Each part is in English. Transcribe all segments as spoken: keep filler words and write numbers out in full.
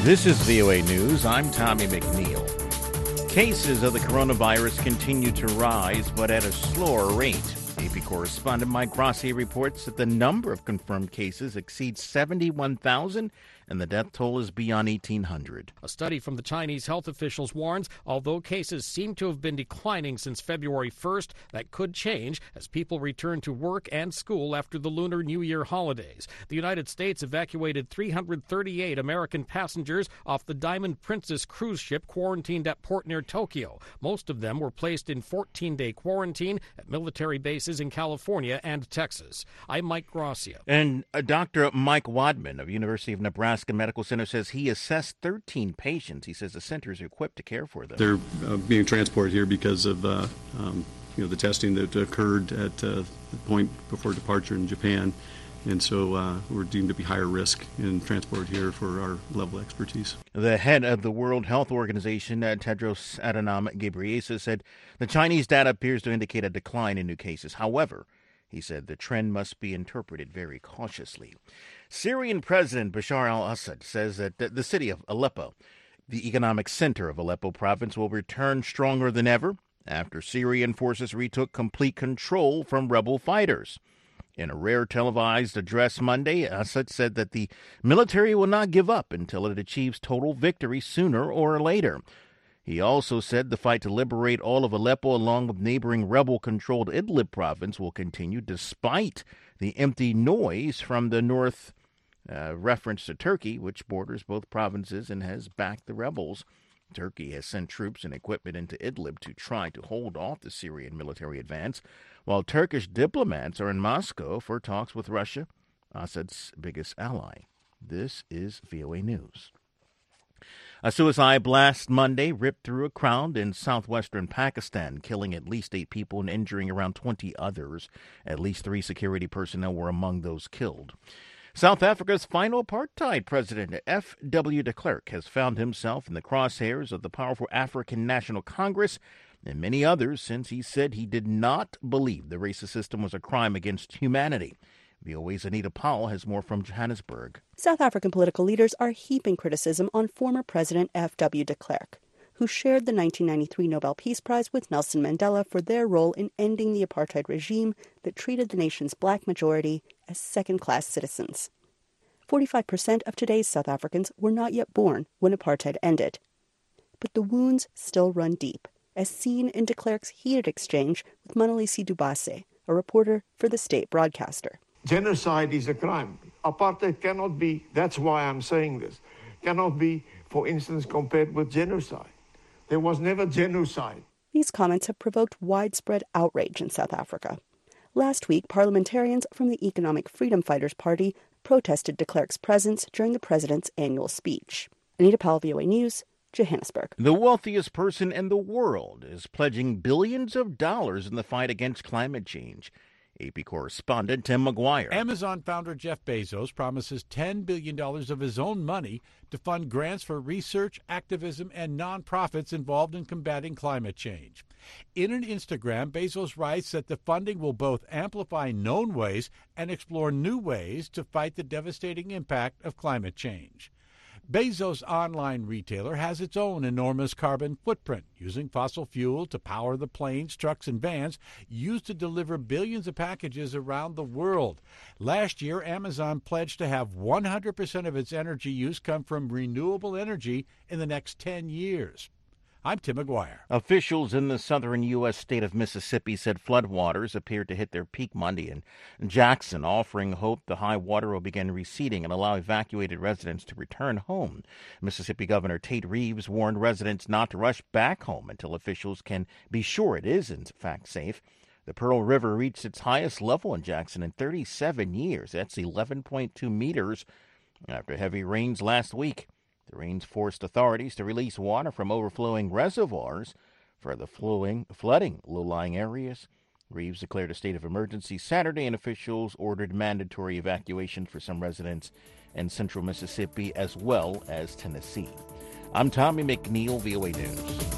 This is V O A News. I'm Tommy McNeil. Cases of the coronavirus continue to rise, but at a slower rate. A P correspondent Mike Grossi reports that the number of confirmed cases exceeds seventy-one thousand and the death toll is beyond eighteen hundred. A study from the Chinese health officials warns, although cases seem to have been declining since February first, that could change as people return to work and school after the Lunar New Year holidays. The United States evacuated three hundred thirty-eight American passengers off the Diamond Princess cruise ship quarantined at port near Tokyo. Most of them were placed in fourteen-day quarantine at military bases in California and Texas. I'm Mike Grossi. And uh, Doctor Mike Wadman of University of Nebraska Medical Center says he assessed thirteen patients. He says the center is equipped to care for them. They're uh, being transported here because of uh, um, you know the testing that occurred at uh, the point before departure in Japan, and so uh, we're deemed to be higher risk and transported here for our level of expertise. The head of the World Health Organization, uh, Tedros Adhanom Ghebreyesus, said the Chinese data appears to indicate a decline in new cases. However, he said the trend must be interpreted very cautiously. Syrian President Bashar al-Assad says that the city of Aleppo, the economic center of Aleppo province, will return stronger than ever after Syrian forces retook complete control from rebel fighters. In a rare televised address Monday, Assad said that the military will not give up until it achieves total victory sooner or later. He also said the fight to liberate all of Aleppo along with neighboring rebel-controlled Idlib province will continue despite the empty noise from the north uh, reference to Turkey, which borders both provinces and has backed the rebels. Turkey has sent troops and equipment into Idlib to try to hold off the Syrian military advance, while Turkish diplomats are in Moscow for talks with Russia, Assad's biggest ally. This is V O A News. A suicide blast Monday ripped through a crowd in southwestern Pakistan, killing at least eight people and injuring around twenty others. At least three security personnel were among those killed. South Africa's final apartheid president, F W de Klerk, has found himself in the crosshairs of the powerful African National Congress and many others since he said he did not believe the racist system was a crime against humanity. V O A's Anita Powell has more from Johannesburg. South African political leaders are heaping criticism on former President F W de Klerk, who shared the nineteen ninety-three Nobel Peace Prize with Nelson Mandela for their role in ending the apartheid regime that treated the nation's black majority as second-class citizens. forty-five percent of today's South Africans were not yet born when apartheid ended. But the wounds still run deep, as seen in de Klerk's heated exchange with Monalisi Dubase, a reporter for the state broadcaster. Genocide is a crime. Apartheid cannot be, that's why I'm saying this, cannot be, for instance, compared with genocide. There was never genocide. These comments have provoked widespread outrage in South Africa. Last week, parliamentarians from the Economic Freedom Fighters Party protested de Klerk's presence during the president's annual speech. Anita Powell, V O A News, Johannesburg. The wealthiest person in the world is pledging billions of dollars in the fight against climate change. A P correspondent Tim McGuire. Amazon founder Jeff Bezos promises ten billion dollars of his own money to fund grants for research, activism, and nonprofits involved in combating climate change. In an Instagram, Bezos writes that the funding will both amplify known ways and explore new ways to fight the devastating impact of climate change. Bezos' online retailer has its own enormous carbon footprint, using fossil fuel to power the planes, trucks, and vans used to deliver billions of packages around the world. Last year, Amazon pledged to have one hundred percent of its energy use come from renewable energy in the next ten years. I'm Tim McGuire. Officials in the southern U S state of Mississippi said floodwaters appeared to hit their peak Monday in Jackson, offering hope the high water will begin receding and allow evacuated residents to return home. Mississippi Governor Tate Reeves warned residents not to rush back home until officials can be sure it is, in fact, safe. The Pearl River reached its highest level in Jackson in thirty-seven years. That's eleven point two meters after heavy rains last week. The rains forced authorities to release water from overflowing reservoirs for the flowing, flooding low-lying areas. Reeves declared a state of emergency Saturday, and officials ordered mandatory evacuation for some residents in central Mississippi as well as Tennessee. I'm Tommy McNeil, V O A News.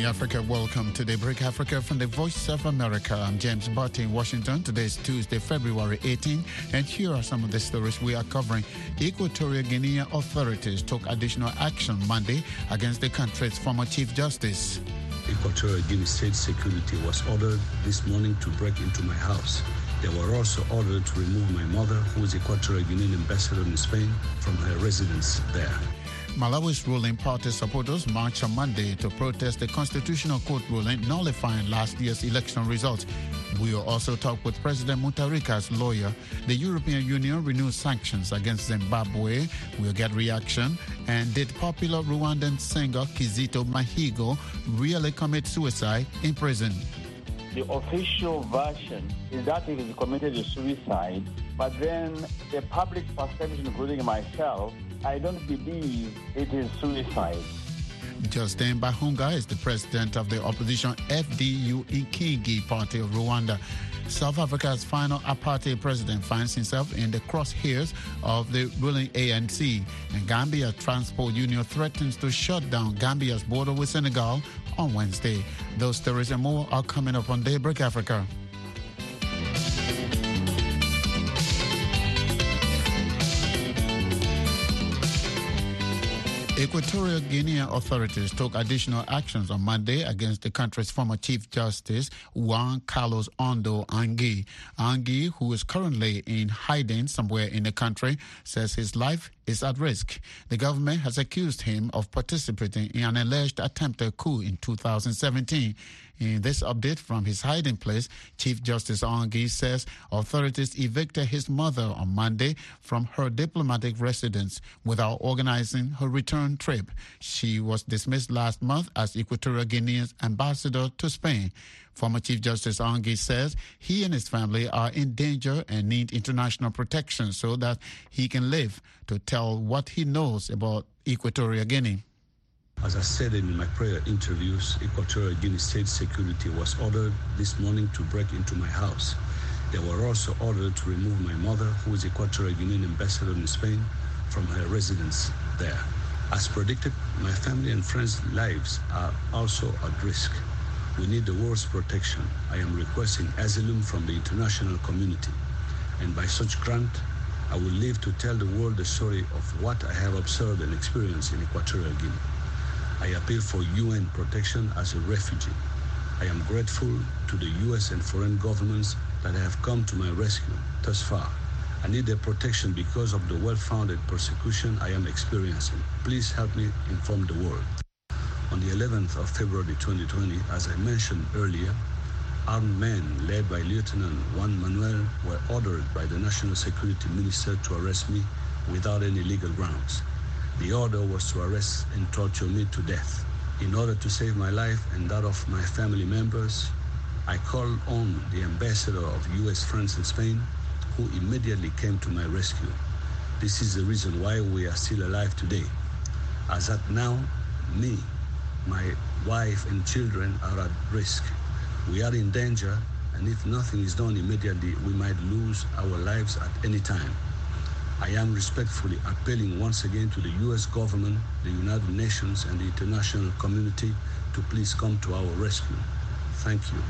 Africa. Welcome to Daybreak Africa from the Voice of America. I'm James Barty in Washington. Today is Tuesday, February eighteenth, and here are some of the stories we are covering. Equatorial Guinea authorities took additional action Monday against the country's former Chief Justice. Equatorial Guinea State Security was ordered this morning to break into my house. They were also ordered to remove my mother, who is Equatorial Guinean ambassador in Spain, from her residence there. Malawi's ruling party supporters marched on Monday to protest the Constitutional Court ruling nullifying last year's election results. We will also talk with President Mutharika's lawyer. The European Union renews sanctions against Zimbabwe. We'll get reaction. And did popular Rwandan singer Kizito Mihigo really commit suicide in prison? The official version is that he has committed a suicide, but then the public perception, including myself, I don't believe it is suicide. Justin Bahunga is the president of the opposition F D U Inkingi Party of Rwanda. South Africa's final apartheid president finds himself in the crosshairs of the ruling A N C. And Gambia Transport Union threatens to shut down Gambia's border with Senegal on Wednesday. Those stories and more are coming up on Daybreak Africa. Equatorial Guinea authorities took additional actions on Monday against the country's former Chief Justice, Juan Carlos Ondo Angui. Angui, who is currently in hiding somewhere in the country, says his life is at risk. The government has accused him of participating in an alleged attempted coup in two thousand seventeen. In this update from his hiding place, Chief Justice Angui says authorities evicted his mother on Monday from her diplomatic residence without organizing her return trip. She was dismissed last month as Equatorial Guinea's ambassador to Spain. Former Chief Justice Angui says he and his family are in danger and need international protection so that he can live to tell what he knows about Equatorial Guinea. As I said in my prior interviews, Equatorial Guinea State Security was ordered this morning to break into my house. They were also ordered to remove my mother, who is Equatorial Guinean ambassador in Spain, from her residence there. As predicted, my family and friends' lives are also at risk. We need the world's protection. I am requesting asylum from the international community. And by such grant, I will live to tell the world the story of what I have observed and experienced in Equatorial Guinea. I appeal for U N protection as a refugee. I am grateful to the U S and foreign governments that have come to my rescue thus far. I need their protection because of the well-founded persecution I am experiencing. Please help me inform the world. On the eleventh of February twenty twenty, as I mentioned earlier, armed men led by Lieutenant Juan Manuel were ordered by the National Security Minister to arrest me without any legal grounds. The order was to arrest and torture me to death. In order to save my life and that of my family members, I called on the ambassador of U S friends in Spain, who immediately came to my rescue. This is the reason why we are still alive today. As at now, me, my wife and children are at risk. We are in danger, and if nothing is done immediately, we might lose our lives at any time. I am respectfully appealing once again to the U S government, the United Nations, and the international community to please come to our rescue. Thank you.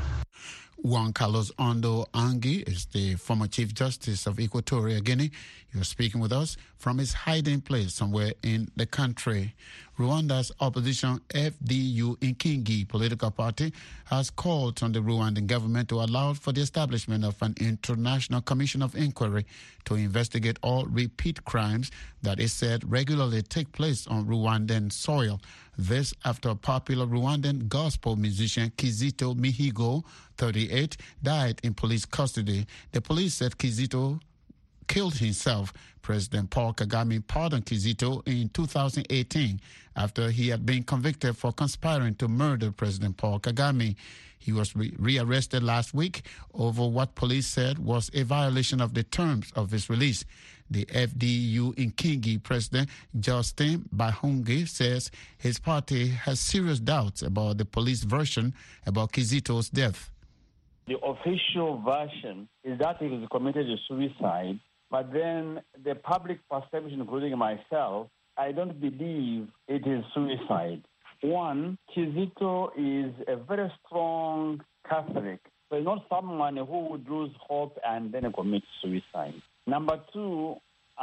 Juan Carlos Ondo Angui is the former Chief Justice of Equatorial Guinea. You're speaking with us from his hiding place somewhere in the country. Rwanda's opposition F D U Inkingi political party has called on the Rwandan government to allow for the establishment of an international commission of inquiry to investigate all repeat crimes that is said regularly take place on Rwandan soil. This after popular Rwandan gospel musician Kizito Mihigo, thirty-eight, died in police custody. The police said Kizito killed himself. President Paul Kagame pardoned Kizito in two thousand eighteen after he had been convicted for conspiring to murder President Paul Kagame. He was re- rearrested last week over what police said was a violation of the terms of his release. The F D U Inkingi president, Justin Bahunga, says his party has serious doubts about the police version about Kizito's death. The official version is that he has committed a suicide, but then the public perception, including myself, I don't believe it is suicide. One, Kizito is a very strong Catholic. So he's not someone who would lose hope and then commit suicide. Number two,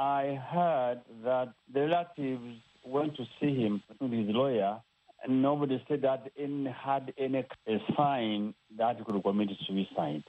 I heard that the relatives went to see him with his lawyer, and nobody said that any had any sign that he could commit suicide.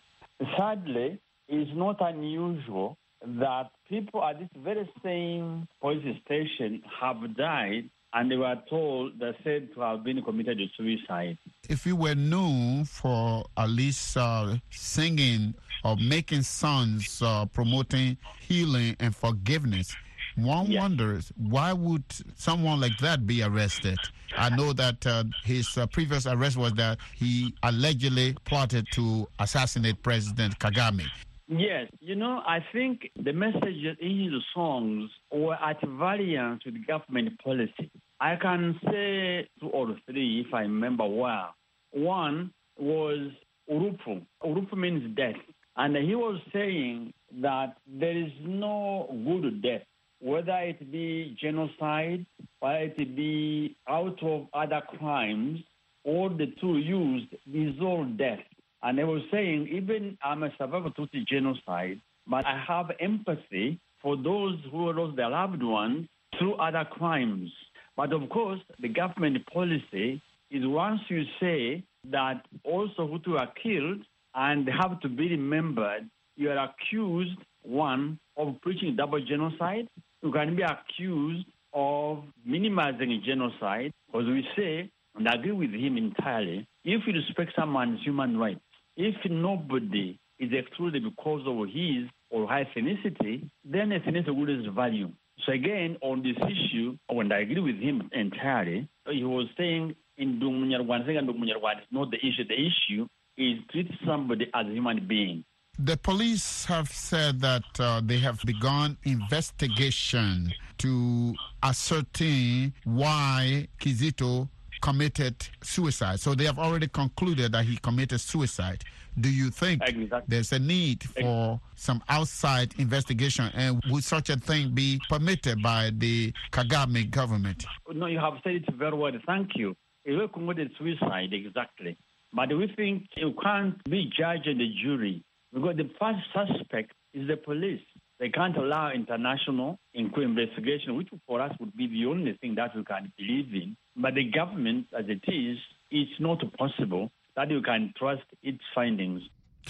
Sadly, it's not unusual that people at this very same police station have died and they were told, they're said to have been committed to suicide. If you were known for at least uh, singing or making songs uh, promoting healing and forgiveness, one yes. wonders, why would someone like that be arrested? I know that uh, his uh, previous arrest was that he allegedly plotted to assassinate President Kagame. Yes, you know, I think the messages in his songs were at variance with government policy. I can say two or three, if I remember well. One was Urupu. Urupu means death. And he was saying that there is no good death, whether it be genocide, whether it be out of other crimes, all the two used is all death. And they were saying, even I'm a survivor to the genocide, but I have empathy for those who lost their loved ones through other crimes. But of course, the government policy is once you say that also Hutu are killed and have to be remembered, you are accused, one, of preaching double genocide. You can be accused of minimizing genocide, because we say, and I agree with him entirely, if you respect someone's human rights, if nobody is excluded because of his or her ethnicity, then ethnicity loses value. So again, on this issue, when I agree with him entirely, he was saying in Dumunyarwanda, saying Dumunyarwanda is not the issue. The issue is treat somebody as a human being. The police have said that uh, they have begun investigation to ascertain why Kizito committed suicide. So they have already concluded that he committed suicide. Do you think exactly. there's a need for some outside investigation, and would such a thing be permitted by the Kagame government? No, you have said it very well. Thank you. He committed suicide, exactly. But we think you can't be judge and the jury, because the first suspect is the police. They can't allow international investigation, which for us would be the only thing that we can believe in. But the government, as it is, it's not possible that you can trust its findings.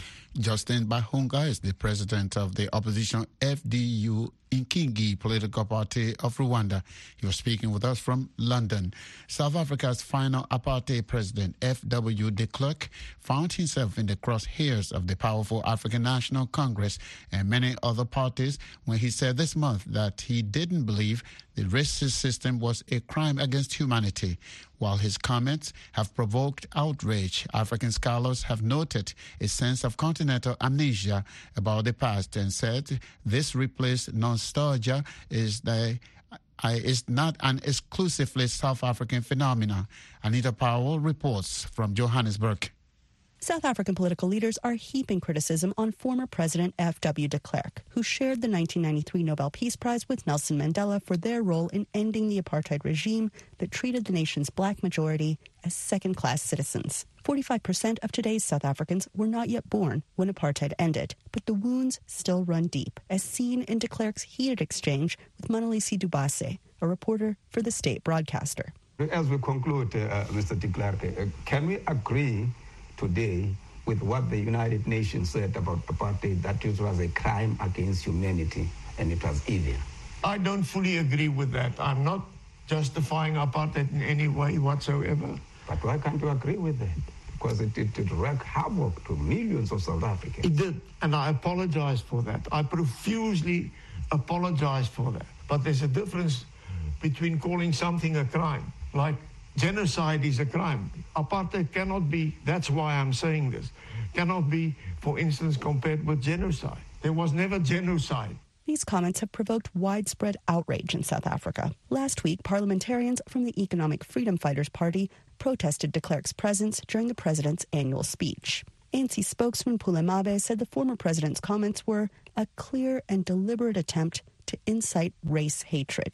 Justin Bahunga is the president of the opposition F D U Inkingi political party of Rwanda. He was speaking with us from London. South Africa's final apartheid president, F W de Klerk, found himself in the crosshairs of the powerful African National Congress and many other parties when he said this month that he didn't believe the racist system was a crime against humanity. While his comments have provoked outrage, African scholars have noted a sense of continental amnesia about the past and said this replaced nostalgia is the uh, is not an exclusively South African phenomenon. Anita Powell reports from Johannesburg. South African political leaders are heaping criticism on former President F W de Klerk, who shared the nineteen ninety-three Nobel Peace Prize with Nelson Mandela for their role in ending the apartheid regime that treated the nation's black majority as second-class citizens. forty-five percent of today's South Africans were not yet born when apartheid ended, but the wounds still run deep, as seen in de Klerk's heated exchange with Manalisi Dubase, a reporter for the state broadcaster. As we conclude, uh, Mister de Klerk, uh, can we agree today with what the United Nations said about apartheid, that it was a crime against humanity and it was evil? I don't fully agree with that. I'm not justifying apartheid in any way whatsoever. But why can't you agree with that? Because it, it, it wreaked havoc to millions of South Africans. It did, and I apologize for that. I profusely apologize for that. But there's a difference between calling something a crime, like genocide is a crime. Apartheid cannot be, that's why I'm saying this, cannot be, for instance, compared with genocide. There was never genocide. These comments have provoked widespread outrage in South Africa. Last week, parliamentarians from the Economic Freedom Fighters Party protested de Klerk's presence during the president's annual speech. A N C spokesman Pule Mabe said the former president's comments were a clear and deliberate attempt to incite race hatred.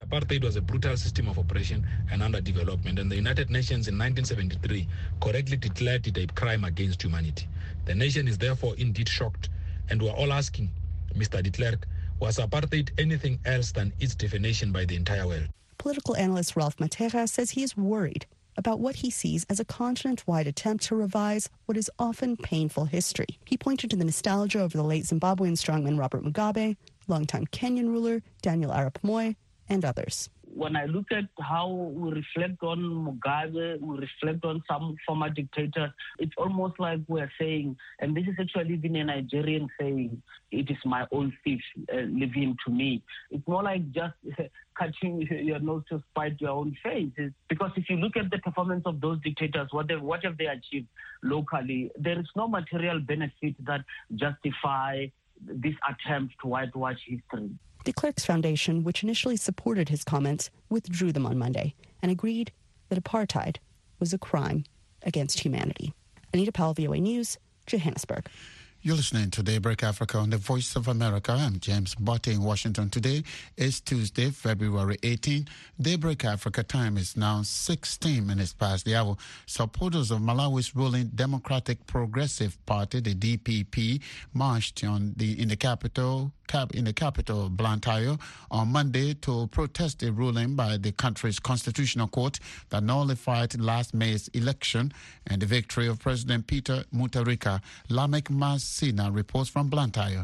Apartheid was a brutal system of oppression and underdevelopment, and the United Nations in nineteen seventy-three correctly declared it a crime against humanity. The nation is therefore indeed shocked, and we're all asking, Mister de Klerk, was apartheid anything else than its definition by the entire world? Political analyst Ralph Matera says he is worried about what he sees as a continent-wide attempt to revise what is often painful history. He pointed to the nostalgia over the late Zimbabwean strongman Robert Mugabe, longtime Kenyan ruler Daniel Arap Moi, and others. When I look at how we reflect on Mugabe, we reflect on some former dictators, it's almost like we're saying, and this is actually even a Nigerian saying, it is my own fish uh, living to me. It's more like just uh, catching your nose to spite your own face. It's because if you look at the performance of those dictators, what, they, what have they achieved locally? There is no material benefit that justify this attempt to whitewash history. De Klerk's foundation, which initially supported his comments, withdrew them on Monday and agreed that apartheid was a crime against humanity. Anita Powell, V O A News, Johannesburg. You're listening to Daybreak Africa on the Voice of America. I'm James Botte in Washington. Today is Tuesday, February eighteenth. Daybreak Africa time is now sixteen minutes past the hour. Supporters of Malawi's ruling Democratic Progressive Party, the D P P, marched on the in the capital cap in the capital Blantyre on Monday to protest a ruling by the country's constitutional court that nullified last May's election and the victory of President Peter Mutharika. Lamek Masina reports from Blantyre.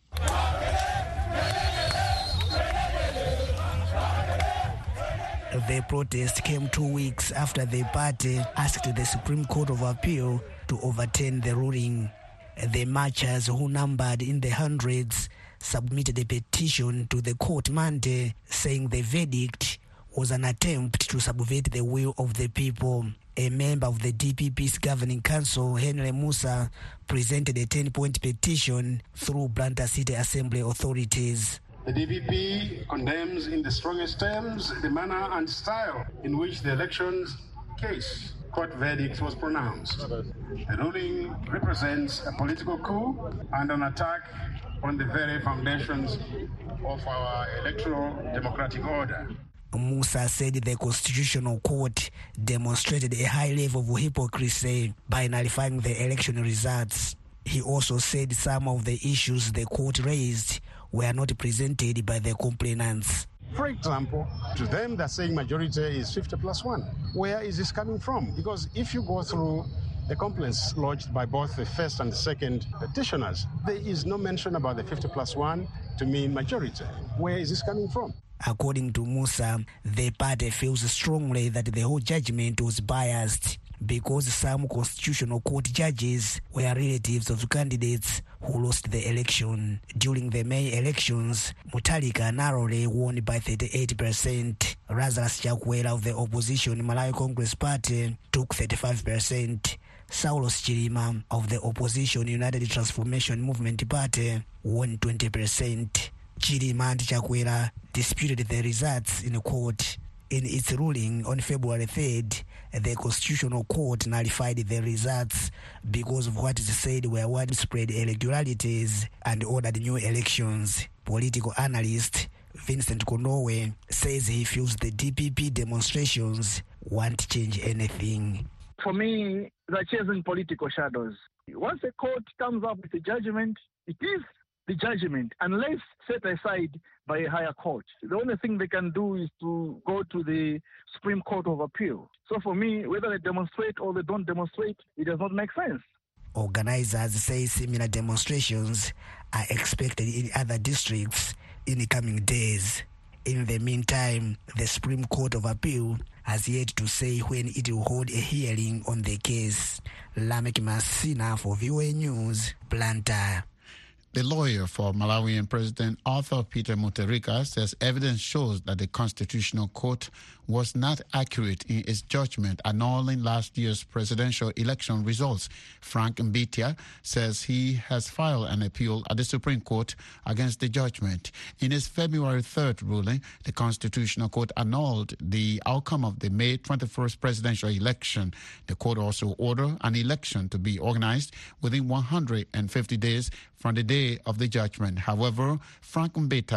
The protest came two weeks after the party asked the Supreme Court of Appeal to overturn the ruling. The marchers, who numbered in the hundreds, submitted a petition to the court Monday saying the verdict was an attempt to subvert the will of the people. A member of the D P P's governing council, Henry Musa, presented a ten-point petition through Blantyre City Assembly authorities. The D P P condemns in the strongest terms the manner and style in which the elections case court verdict was pronounced. The ruling represents a political coup and an attack on the very foundations of our electoral democratic order. Musa said the Constitutional Court demonstrated a high level of hypocrisy by nullifying the election results. He also said some of the issues the court raised were not presented by the complainants. For example, to them they're saying majority is fifty plus one. Where is this coming from? Because if you go through the complaints lodged by both the first and the second petitioners, there is no mention about the fifty plus one to mean majority. Where is this coming from? According to Musa, the party feels strongly that the whole judgment was biased because some constitutional court judges were relatives of candidates who lost the election. During the May elections, Mutharika narrowly won by thirty-eight percent. Lazarus Chakwera of the opposition Malawi Congress Party took thirty-five percent. Saulos Chilima of the opposition United Transformation Movement Party won twenty percent. Chilima and Chakwera disputed the results in court. In its ruling on February third, the Constitutional Court nullified the results because of what is said were widespread irregularities and ordered new elections. Political analyst Vincent Konowe says he feels the D P P demonstrations won't change anything. For me, they're chasing political shadows. Once a court comes up with a judgment, it is the judgment, unless set aside by a higher court. The only thing they can do is to go to the Supreme Court of Appeal. So for me, whether they demonstrate or they don't demonstrate, it does not make sense. Organizers say similar demonstrations are expected in other districts in the coming days. In the meantime, the Supreme Court of Appeal has yet to say when it will hold a hearing on the case. Lamek Masina for V O A News, Blantyre. The lawyer for Malawian President Arthur Peter Mutharika says evidence shows that the Constitutional Court was not accurate in its judgment annulling last year's presidential election results. Frank Mbitia says he has filed an appeal at the Supreme Court against the judgment. In its February third ruling, the Constitutional Court annulled the outcome of the May twenty-first presidential election. The court also ordered an election to be organized within one hundred fifty days from the day of the judgment. However, Frank Mbitia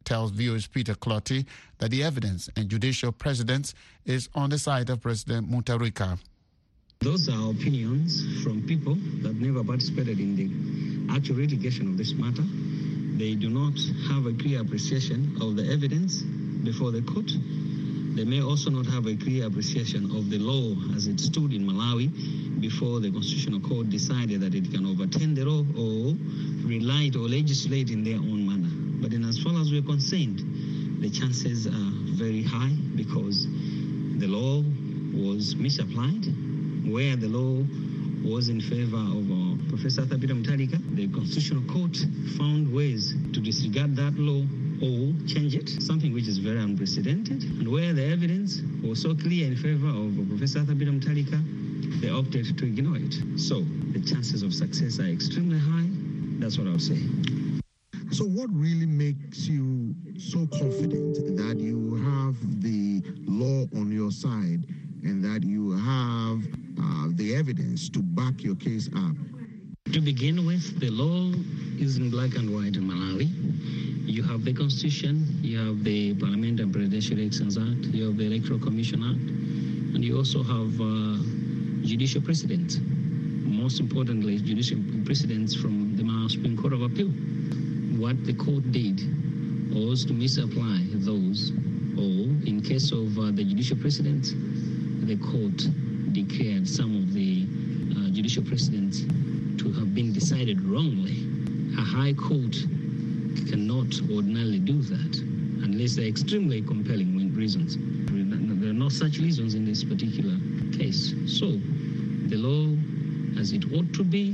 tells viewers Peter Clotty that the evidence and judicial precedence is on the side of President Mutharika. Those are opinions from people that never participated in the actual litigation of this matter. They do not have a clear appreciation of the evidence before the court. They may also not have a clear appreciation of the law as it stood in Malawi before the Constitutional Court decided that it can overturn the law or rely or legislate in their own manner. But in as far as we're concerned, the chances are very high because the law was misapplied. Where the law was in favor of uh, Professor Arthur Peter Mutharika, the Constitutional Court found ways to disregard that law or change it, something which is very unprecedented. And where the evidence was so clear in favor of Professor Arthur Peter Mutharika, they opted to ignore it. So the chances of success are extremely high. That's what I would say. So what really makes you so confident that you have the law on your side and that you have uh, the evidence to back your case up? To begin with, the law is in black and white in Malawi. You have the Constitution, you have the Parliament and Presidential Elections Act, you have the Electoral Commission Act, and you also have uh, judicial precedents. Most importantly, judicial precedents from the Malawi Supreme Court of Appeal. What the court did was to misapply those, or in case of uh, the judicial precedents, the court declared some of the uh, judicial precedents to have been decided wrongly. A high court cannot ordinarily do that unless they're extremely compelling reasons. There are no such reasons in this particular case. So the law, as it ought to be,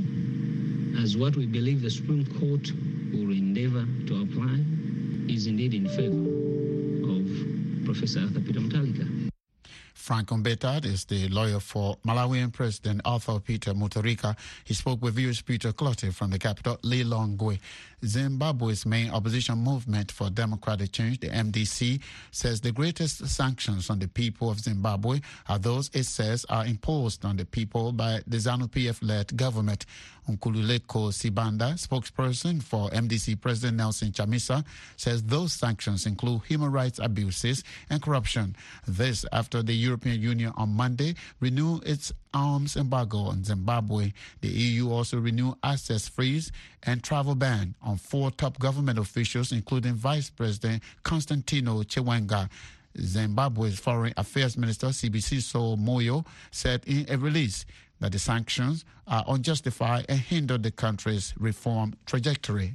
as what we believe the Supreme Court will endeavor to apply, is indeed in favor of Professor Arthur Peter Mutharika. Frank Mbetad is the lawyer for Malawian President Arthur Peter Mutharika. He spoke with viewers Peter Clotty from the capital, Lilongwe. Zimbabwe's main opposition movement for democratic change, the M D C, says the greatest sanctions on the people of Zimbabwe are those it says are imposed on the people by the ZANU-P F-led government. Nkululeko Sibanda, spokesperson for M D C President Nelson Chamisa, says those sanctions include human rights abuses and corruption. This after the European Union on Monday renewed its arms embargo on Zimbabwe. The E U also renewed access freeze and travel ban on four top government officials, including Vice President Constantino Chiwenga. Zimbabwe's Foreign Affairs Minister Sibusiso Moyo said in a release that the sanctions are unjustified and hinder the country's reform trajectory.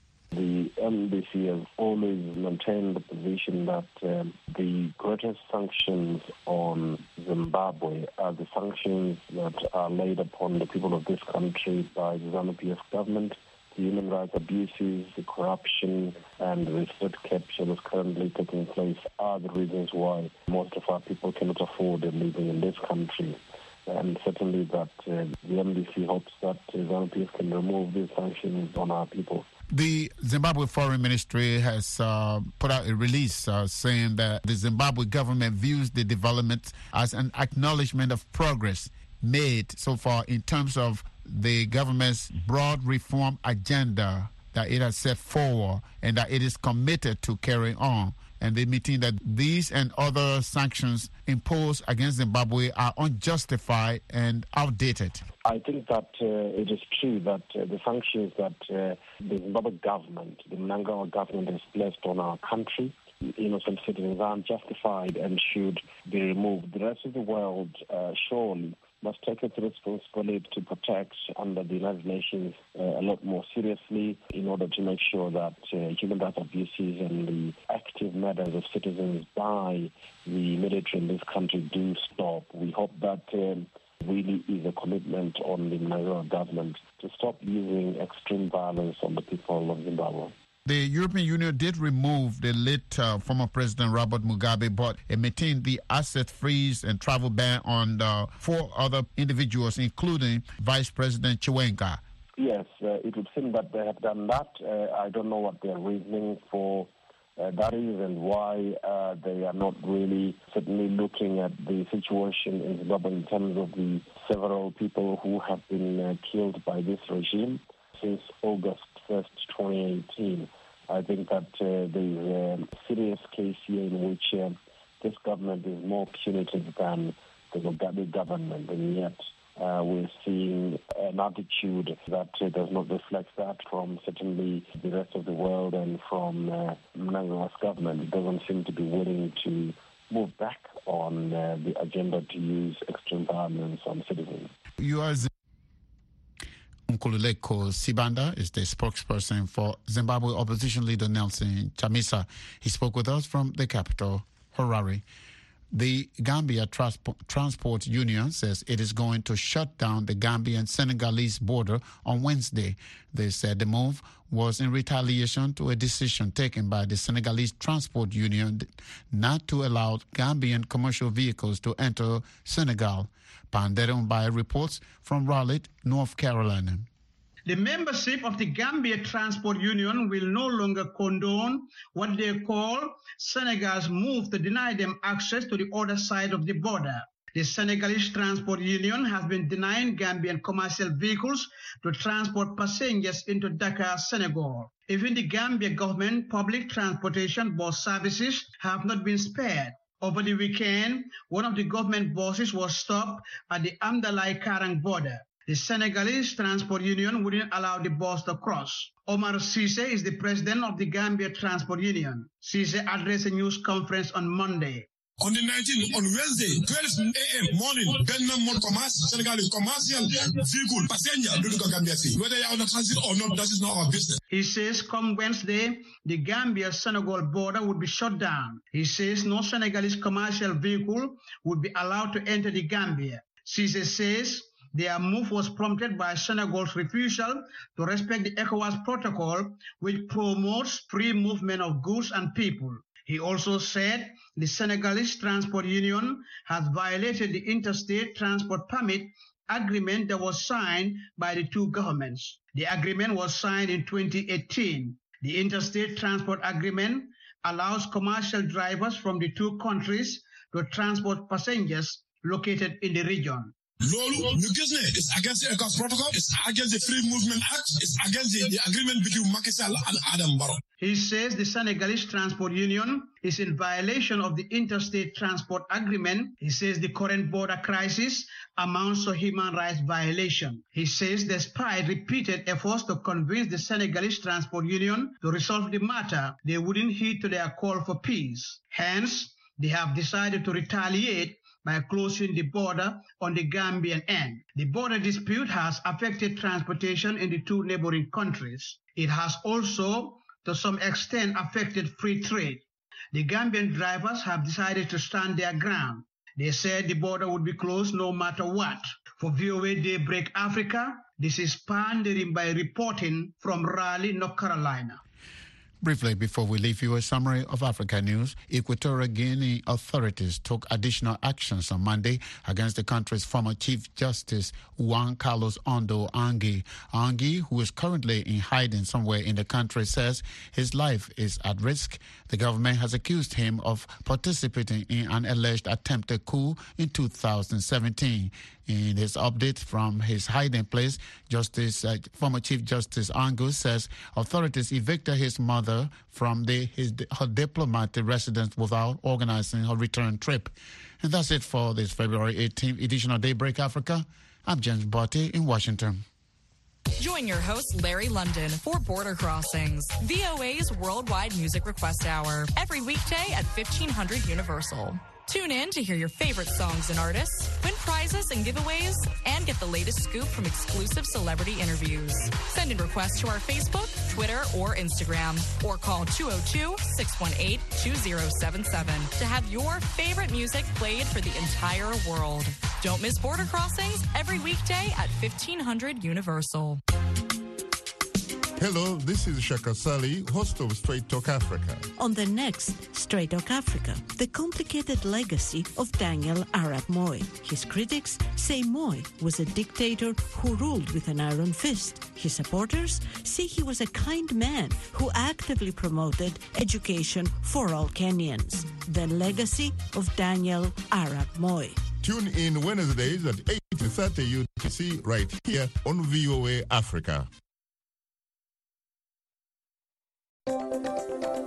The M D C has always maintained the position that um, the greatest sanctions on Zimbabwe are the sanctions that are laid upon the people of this country by the ZANU-P F government. The human rights abuses, the corruption, and the state capture that's currently taking place are the reasons why most of our people cannot afford living in this country. And certainly that uh, the M D C hopes that uh, ZANU-P F can remove these sanctions on our people. The Zimbabwe Foreign Ministry has uh, put out a release uh, saying that the Zimbabwe government views the development as an acknowledgement of progress made so far in terms of the government's broad reform agenda that it has set forward and that it is committed to carry on. And they maintain that these and other sanctions imposed against Zimbabwe are unjustified and outdated. I think that uh, it is true that uh, the sanctions that uh, the Zimbabwe government, the Mnangagwa government has placed on our country, innocent citizens, are unjustified and should be removed. The rest of the world uh, surely must take its responsibility to protect under the United Nations uh, a lot more seriously in order to make sure that uh, human rights abuses and the active murders of citizens by the military in this country do stop. We hope that um, really is a commitment on the Mnangagwa government to stop using extreme violence on the people of Zimbabwe. The European Union did remove the late uh, former President Robert Mugabe, but it maintained the asset freeze and travel ban on uh, four other individuals, including Vice President Chiwenga. Yes, uh, it would seem that they have done that. Uh, I don't know what their reasoning for uh, that is and why uh, they are not really certainly looking at the situation in Zimbabwe in terms of the several people who have been uh, killed by this regime since August first, twenty eighteen. I think that uh, there's a serious case here in which uh, this government is more punitive than the Mugabe government, and yet uh, we're seeing an attitude that uh, does not reflect that from certainly the rest of the world and from uh, Mnangagwa's government. It doesn't seem to be willing to move back on uh, the agenda to use extreme violence on citizens. You are Nkululeko Sibanda is the spokesperson for Zimbabwe opposition leader Nelson Chamisa. He spoke with us from the capital, Harare. The Gambia Transpo- Transport Union says it is going to shut down the Gambian-Senegalese border on Wednesday. They said the move was in retaliation to a decision taken by the Senegalese Transport Union not to allow Gambian commercial vehicles to enter Senegal. Pandere Mbaye reports from Raleigh, North Carolina. The membership of the Gambia Transport Union will no longer condone what they call Senegal's move to deny them access to the other side of the border. The Senegalese Transport Union has been denying Gambian commercial vehicles to transport passengers into Dakar, Senegal. Even the Gambia government public transportation bus services have not been spared. Over the weekend, one of the government buses was stopped at the Amdalai Karang border. The Senegalese Transport Union wouldn't allow the bus to cross. Omar Cisse is the president of the Gambia Transport Union. Cisse addressed a news conference on Monday. On the nineteenth, on Wednesday, twelve a m morning, Benham Mon Commerce, Senegalese commercial vehicle, passenger, do the Gambia see. Whether you're on a transit or not, that is not our business. He says come Wednesday, the Gambia-Senegal border would be shut down. He says no Senegalese commercial vehicle would be allowed to enter the Gambia. Cisse says their move was prompted by Senegal's refusal to respect the ECOWAS protocol, which promotes free movement of goods and people. He also said the Senegalese Transport Union has violated the Interstate Transport Permit agreement that was signed by the two governments. The agreement was signed in twenty eighteen. The Interstate Transport Agreement allows commercial drivers from the two countries to transport passengers located in the region. Lolo, it's against the ECOWAS protocol, it's against the Free Movement Act, it's against the, the agreement between Macky Sall and Adam Barrow. He says the Senegalese Transport Union is in violation of the Interstate Transport Agreement. He says the current border crisis amounts to human rights violation. He says despite repeated efforts to convince the Senegalese Transport Union to resolve the matter, they wouldn't heed to their call for peace. Hence, they have decided to retaliate by closing the border on the Gambian end. The border dispute has affected transportation in the two neighboring countries. It has also, to some extent, affected free trade. The Gambian drivers have decided to stand their ground. They said the border would be closed no matter what. For V O A Daybreak Africa, this is Pandere Mbaye reporting from Raleigh, North Carolina. Briefly, before we leave you, a summary of Africa news. Equatorial Guinea authorities took additional actions on Monday against the country's former Chief Justice, Juan Carlos Ondo Anguie. Anguie, who is currently in hiding somewhere in the country, says his life is at risk. The government has accused him of participating in an alleged attempted coup in two thousand seventeen. In his update from his hiding place, Justice, uh, former Chief Justice Anguie says authorities evicted his mother from the, his, her diplomatic residence without organizing her return trip. And that's it for this February eighteenth edition of Daybreak Africa. I'm James Botti in Washington. Join your host, Larry London, for Border Crossings, V O A's worldwide music request hour, every weekday at fifteen hundred Universal. Tune in to hear your favorite songs and artists, win prizes and giveaways, and get the latest scoop from exclusive celebrity interviews. Send in requests to our Facebook, Twitter, or Instagram, or call two oh two, six one eight, two oh seven seven to have your favorite music played for the entire world. Don't miss Border Crossings every weekday at fifteen hundred Universal. Hello, this is Shaka Sali, host of Straight Talk Africa. On the next Straight Talk Africa, the complicated legacy of Daniel Arap Moi. His critics say Moi was a dictator who ruled with an iron fist. His supporters say he was a kind man who actively promoted education for all Kenyans. The legacy of Daniel Arap Moi. Tune in Wednesdays at eight thirty U T C right here on V O A Africa. Africa.